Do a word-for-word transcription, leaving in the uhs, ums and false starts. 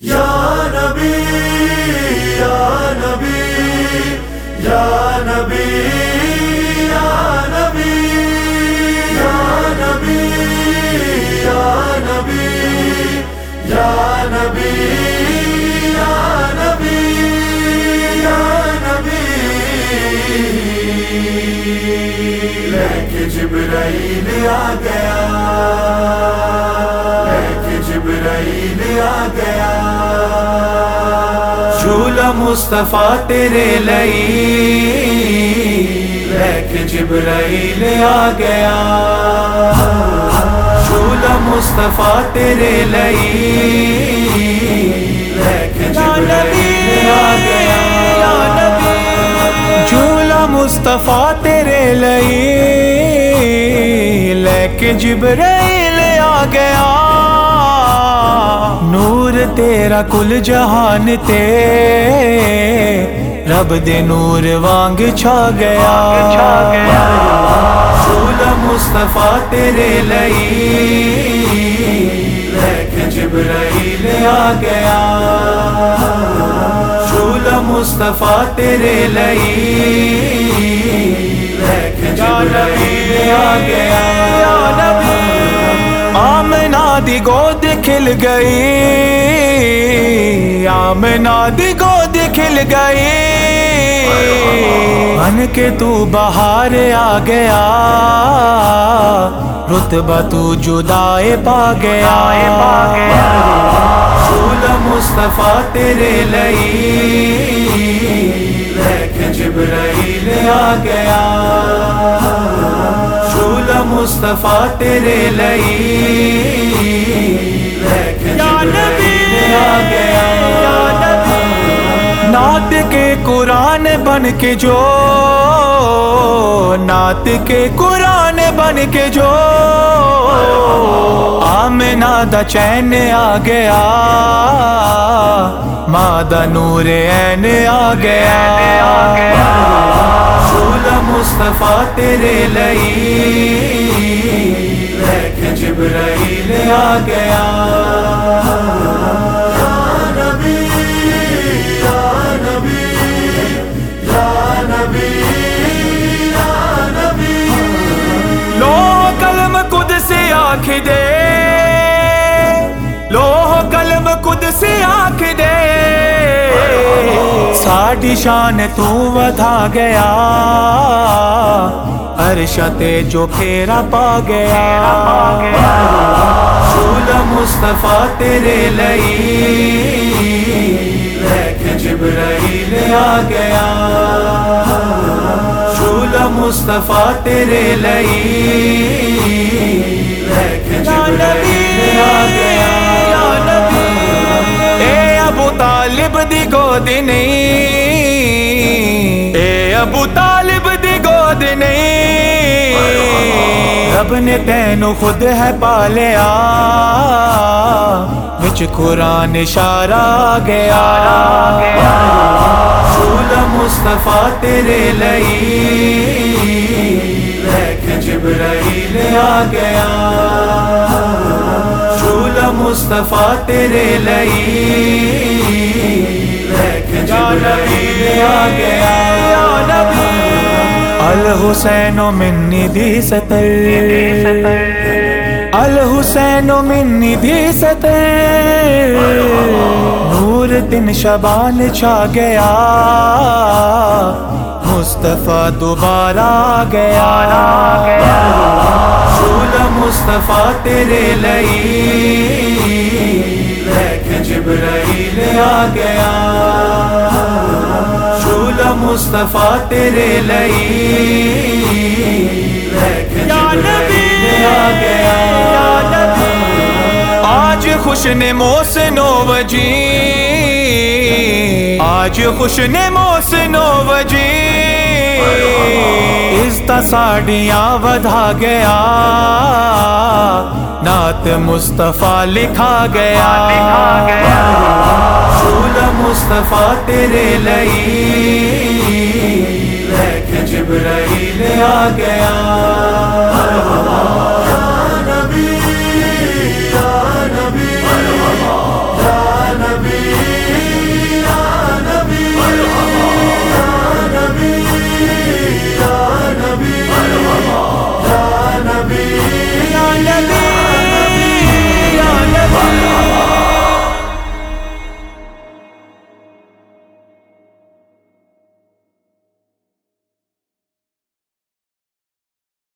یا نبی یا نبی یا نبی یا نبی یا نبی یا نبی یا نبی یا نبی یا نبی لیکن جبرائیل آ گیا، لیکن جبرائیل آ گیا، جھولا مصطفیٰ تیرے لئی، لیکن جبرائیل آ گیا، جھولا مصطفیٰ تیرے لئی، لیکن جبرائیل آ گیا، جھولا مصطفیٰ تیرے لئی، لیکن جبرائیل آ گیا، نور تیرا کل جہان تے رب دے نور وانگ چھا گیا، جھولا مصطفیٰ تیرے لئی، لیکن جبرائیل آ گیا، جھولا مصطفیٰ تیرے لئی، لیکن جبرائیل آ گیا، آمنہ دی گود کھل گئی، آمنہ دی گود کھل گئی، بن کے تو بہار آ گیا، رتبہ تو جدائے پا گیا، جھولا مصطفیٰ تیرے لئی، لیکن جبرائیل آ گیا، جھولا مصطفیٰ تیرے لئی، لیکن جبرائیل آ گیا، نعت کے قرآن بن کے جو، نعت کے قرآن بن کے جو، آمنہ دا چین آ گیا، ماں دا نور عین آ گیا، جھولا مصطفیٰ تیرے لئی، لیکن جبرائیل آ گیا، یا نبی یا نبی یا نبی یا نبی، لوح قلم قدس آنکھ دے، لوح قلم قدس آنکھ دے، ساڈی شان تو ودھا گیا، عرش تے جو پھیرا پا گیا، جھولا مصطفیٰ تیرے لئی، لیکن جبرائیل آ گیا، جھولا مصطفیٰ تیرے لئی، لیکن جبرائیل آ گیا، اے ابو طالب دی گود نہیں، اے ابو طالب دی گود نہیں، رب نے تینوں خود ہے پالیا، وچ قرآن اشارہ آ گیا، جھولا مصطفیٰ تیرے لئی، لیکن جبرائیل آ گیا، جھولا مصطفیٰ تیرے لئی، لیکن جبرائیل آ گیا، الحسین منی دی ستر، الحسین منی دی ستر، نور دن شبان چھا گیا، مصطفیٰ دوبارہ آ گیا، جھولا مصطفیٰ تیرے لئی، لیکن جبرائیل آ گیا، جھولا مصطفیٰ تیرے لئی، لیکن جبرائیل آ گیا، آج خوش نمو سے نو وجی، آج خوش نمو سے نو وجی، عزت ساڑیاں ودھا گیا، نعت مصطفیٰ لکھا گیا، جھولا مصطفیٰ تیرے لئی، لیکن جبرائیل آ گیا،